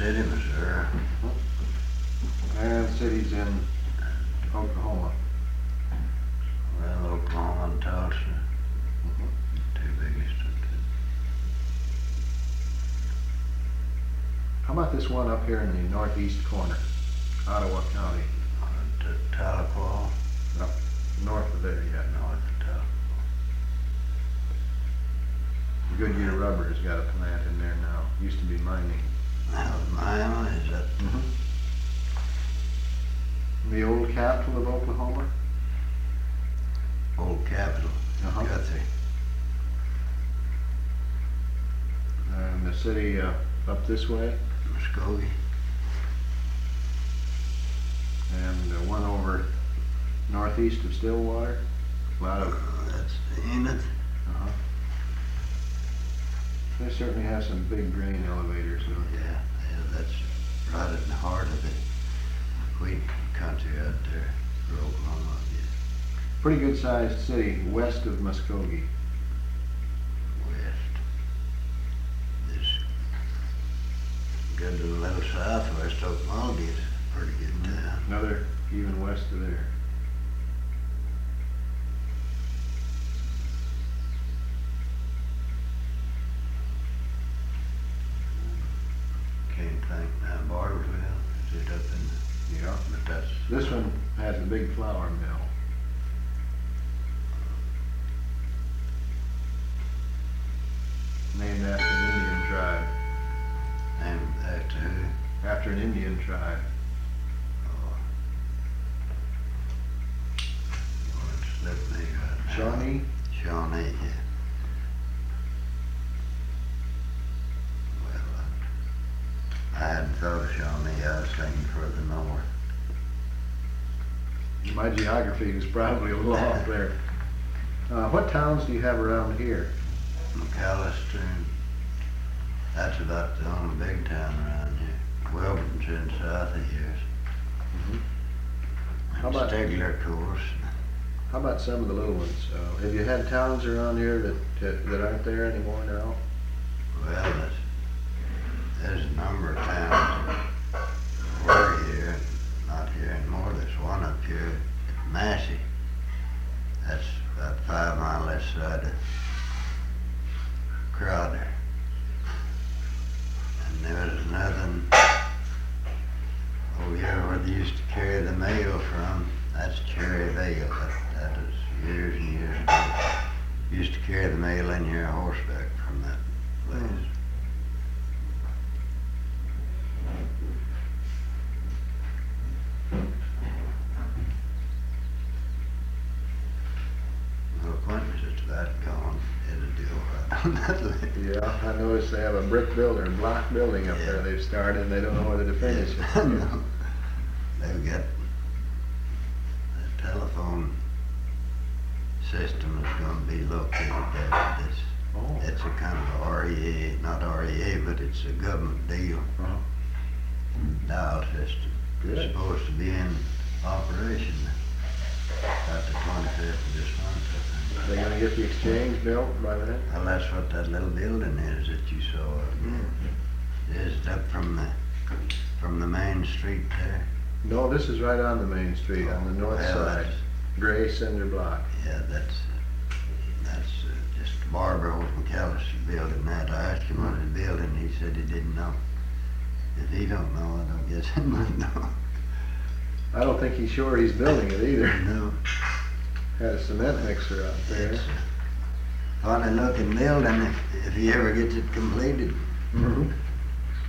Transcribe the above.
City, Missouri. And the city's in Oklahoma. Well, Oklahoma and Tulsa, two biggest. How about this one up here in the northeast corner, Ottawa County? Tahlequah. Up north of there, yeah. North of Tahlequah. Goodyear Rubber has got a plant in there now. Used to be mining. That was Miami, is that? The old capital of Oklahoma? Old capital. Guthrie. And the city up this way? Muskogee. And one over northeast of Stillwater? A lot of... That's Enid. They certainly have some big grain elevators, don't they? Yeah, that's right in the heart of the wheat country out there for Oklahoma. Yeah. Pretty good sized city west of Muskogee. West. This good to the little southwest Oklahoma is a pretty good town. Another even west of there. Can't think now, Bartlesville, is it up in the, Yeah. but that's, This one has a big flour mill. Named after an Indian tribe. named after who? After an Indian tribe. Oh, it slipped me right now. Shawnee? Shawnee, yeah. Well, I hadn't thought of Shawnee, I was thinking further north. My geography is probably a little off there. What towns do you have around here? McAllister, that's about the only big town around here. Wilburton's in south of yours. How And about- Stigler, of course. How about some of the little ones? Have you had towns around here that aren't there anymore now? Well, there's a number of towns that were here, not here anymore. There's one up here at Massey. That's about 5 miles less side of Crowder. And there was another one over here where they used to carry the mail from. That's Cherryvale. That was years and years ago. Used to carry the mail in here horseback from that place. Well, Quentin's just about gone. It'll do all right on that list. Yeah, I noticed they have a brick building, a block building up there Yeah. they've started and they don't know whether to finish it. No. They've got the telephone system is gonna be located there for this. Oh. It's a kind of a REA, not REA, but it's a government deal. Uh-huh. Dial system. Good. It's supposed to be in operation about the 25th of this month, I think. They gonna get the exchange built by then? Well, that's what that little building is that you saw up there. It's up from the main street there. No, this is right on the main street, on the north Well, side. Gray cinder block. Yeah, that's just Barbara over McAllister building that. I asked him what his building, he said he didn't know. If he don't know, I don't guess he might know. I don't think he's sure he's building it either. No, Had a cement mixer out there. it's a funny looking building if he ever gets it completed. Mhm.